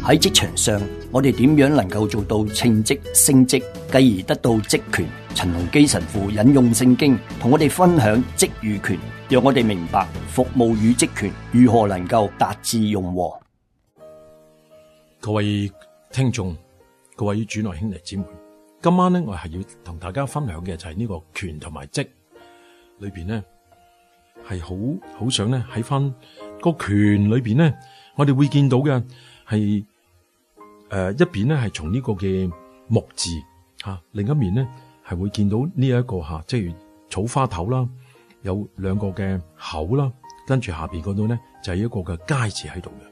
喺職場上，我哋點樣能夠做到稱職升職，繼而得到職權？陳龍基神父引用聖經，同我哋分享職與權，讓我哋明白服務與職權如何能夠達至融合。 各位聽眾，各位主內兄弟姊妹，今晚呢，我係要同大家分享嘅就係呢個權同埋職裏邊呢，係好想呢喺翻個權裏邊呢，我哋會見到嘅係一邊呢係從呢個嘅木字吓，另一面呢係會見到呢一個吓，即係草花頭啦，有兩個嘅口啦，跟住下邊嗰度呢就係一個嘅階字喺度嘅。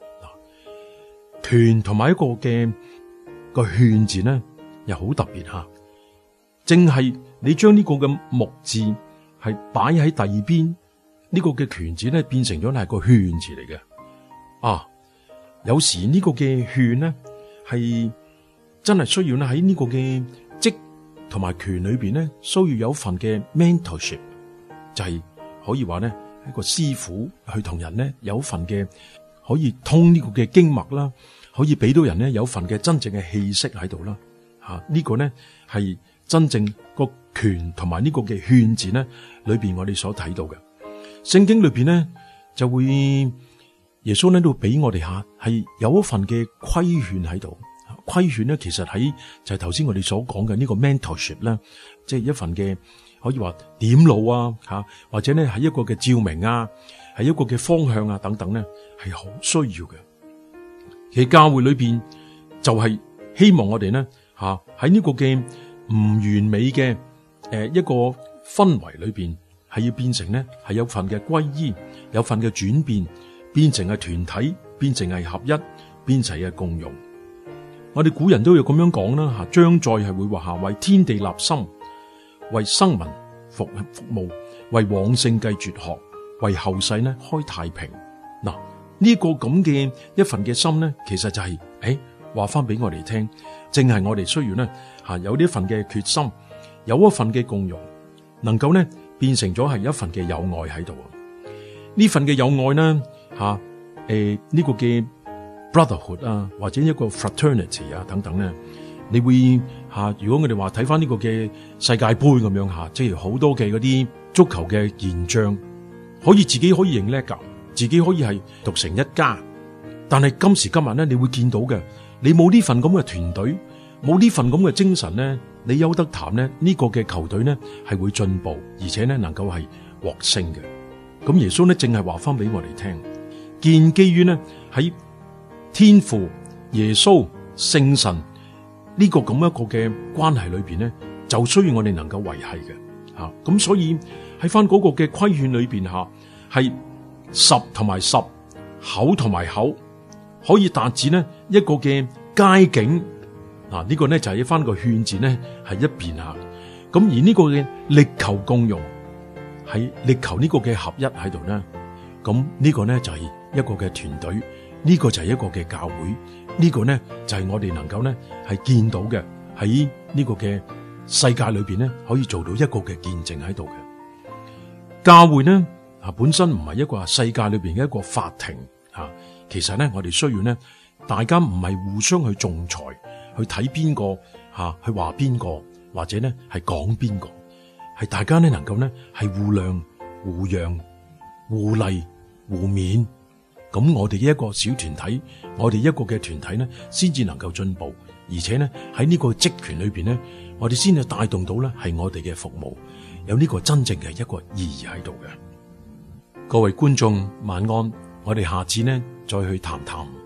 權同埋一個嘅個勸字呢又好特別吓，正係你將呢個嘅木字係擺喺第二邊，呢個嘅權字呢變成咗係個勸字嚟嘅。有時呢個嘅勸呢係真係需要呢喺呢個嘅職同埋權裏邊呢，需要有份嘅 mentorship， 就係可以話呢一個師傅去同人呢有份嘅可以通呢個嘅經脈啦，可以俾到人呢有份嘅真正嘅氣息喺度啦。呢個呢係真正個權同埋呢個嘅勸字呢裏邊我哋所睇到嘅。聖經裏邊呢就會耶穌呢都俾我哋下係有一份嘅規勸喺度。規勸呢其實喺就係頭先我哋所講嘅呢個 mentorship 啦，即係一份嘅可以話點路啊吓，或者呢係一個嘅照明啊，係一個嘅方向啊等等呢係好需要嘅。其實教會裏邊就係希望我哋呢吓喺呢個嘅唔完美嘅一個氛圍裏邊，係要變成呢係有份嘅歸依，有份嘅轉變，變成係團體，變成係合一，變成係共融。我哋古人都有咁樣講啦吓，將在係會話下為天地立心，為生民服務，為往聖繼絕學，為後世呢開太平。嗱，呢個咁嘅一份嘅心呢，其實就係話翻俾我哋聽，正係我哋需要呢吓有呢一份嘅決心，有一份嘅共融，能夠呢變成咗係一份嘅友愛喺度。呢份嘅友愛呢吓呢個嘅 brotherhood 啊，或者一個 fraternity 啊等等咧，你會如果我哋話睇翻呢個嘅世界盃咁樣吓，即係好多嘅嗰啲足球嘅現象，可以自己可以認叻噶，自己可以係獨成一家，但係今時今日咧，你會見到嘅，你冇呢份咁嘅團隊，冇呢份咁嘅精神咧，你邱德談咧呢個嘅球隊咧係會進步，而且咧能夠係獲勝嘅。咁耶穌咧正係話翻俾我哋聽，建基於呢喺天父、耶穌、聖神呢個咁一個嘅關係裏邊咧，就需要我哋能夠維繫嘅吓。咁所以喺翻嗰個嘅規勸裏邊吓，係十同埋十，口同埋口，可以達至呢一個嘅佳境。呢個呢就係翻個勸字呢係一邊吓。咁而呢個嘅力求共融，係力求呢個嘅合一喺度呢。咁呢個呢就係一個嘅團隊。呢個就係一個嘅教會，呢個呢就係我哋能夠呢係見到嘅，喺呢個嘅世界裏邊呢可以做到一個嘅見證喺度嘅。教會呢本身唔係一個世界裏邊嘅一個法庭吓，其實呢我哋需要呢大家唔係互相去仲裁，去睇邊個吓，去話邊個，或者呢係講邊個，係大家呢能夠呢係互諒、互讓、互勵、互勉。咁我哋嘅一個小團體，我哋一個嘅團體呢，先至能夠進步，而且呢喺呢個職權裏邊呢，我哋先至帶動到呢係我哋嘅服務，有呢個真正嘅一個意義喺度嘅。各位觀眾晚安，我哋下次呢再去談談。